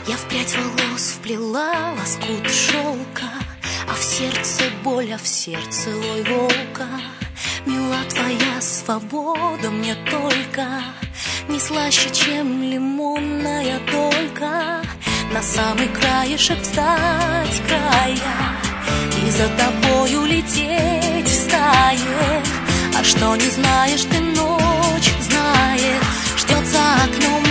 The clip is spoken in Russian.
Я в прядь волос вплела лоскут шелка, а в сердце боль, а в сердце лой волка. Мила твоя свобода мне только не слаще, чем лимонная долька. На самый краешек встать края и за тобою лететь в стае. А что не знаешь ты, ночь знает, ждет за окном